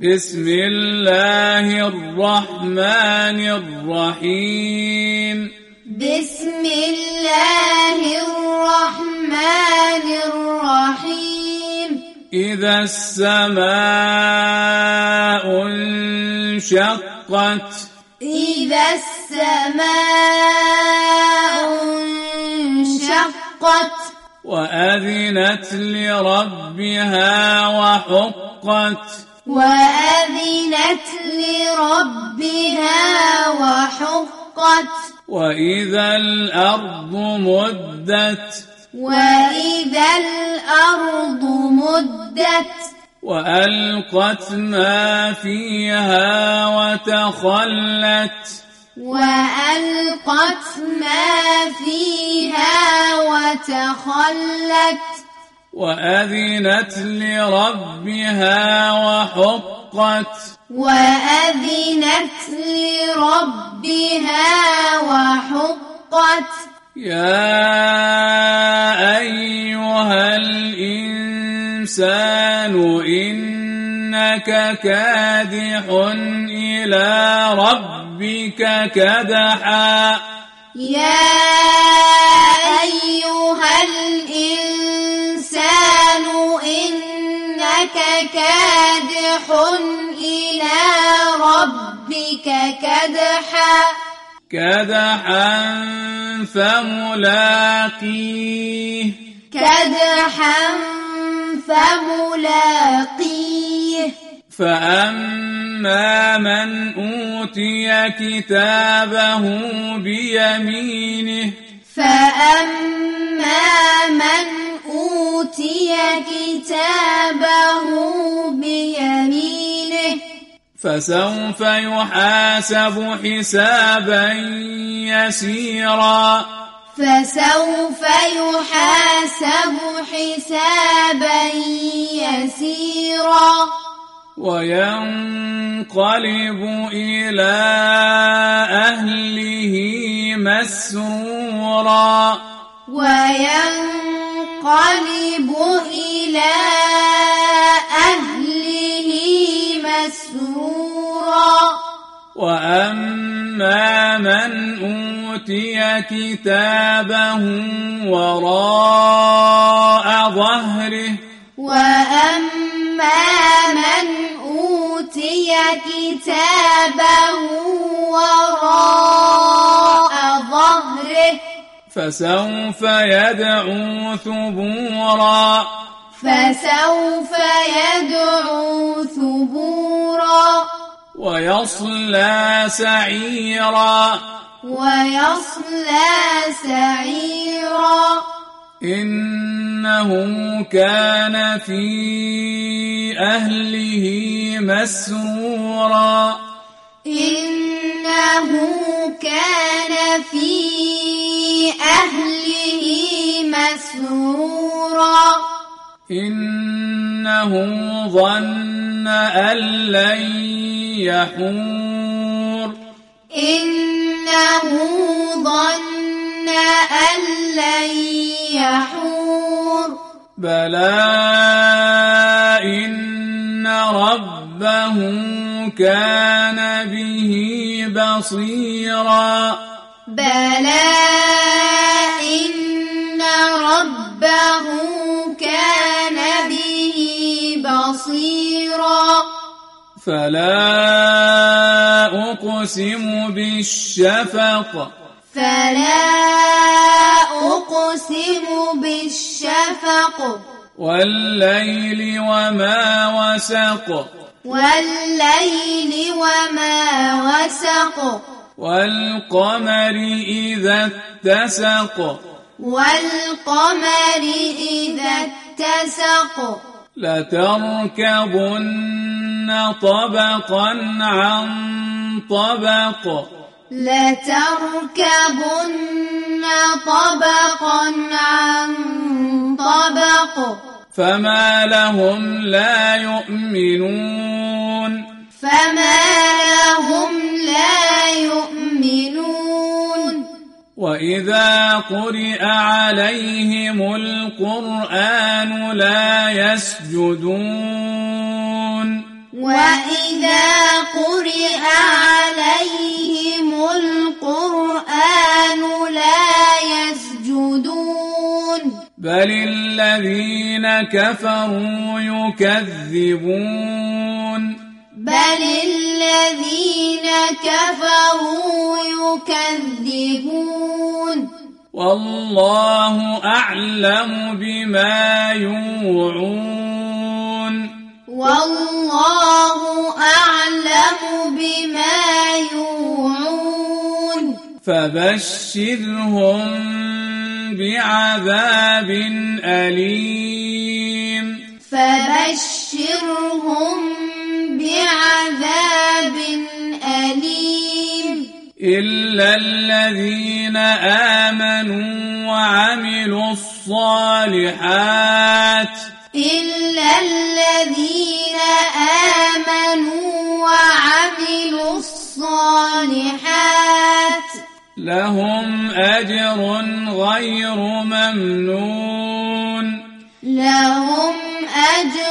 بسم الله الرحمن الرحيم بسم الله الرحمن الرحيم إذا السماء انشقت إذا السماء انشقت وأذنت لربها وحقت وأذنت لربها وحقت وإذا الأرض مدت وإذا الأرض مدت وألقت ما فيها وتخلت وألقت ما فيها وتخلت وأذنت لربها وحقت وأذنت لربها وحقت يا أيها الإنسان إنك كادح إلى ربك كدحا يا أيها الإنسان إنك كادح إلى ربك كدحا فملاقيه فأما من أوتي كتابه بيمينه فسوف يحاسب حسابا يسيرا وينقلب إلى أهله مسرورا وأما من أوتي كتابه وراء ظهره فسوف يدعو ثبورا ويصلى سعيرا إنه كان في أهله مسرورا إنه ظن أن لن يحور بلى إن ربه كان به بصيرا فلا أقسم بالشفق والليل وما وسق والقمر إذا اتسق لتركبن طبقا عن طبق فما لهم لا يؤمنون وإذا قرئ عليهم القرآن لا يسجدون وإذا قرئ عليهم القرآن لا يسجدون بل الذين كفروا يكذبون والله أعلم بما يوعون فبشرهم بعذاب أليم إلا الذين آمنوا وعملوا الصالحات لهم أجر غير ممنون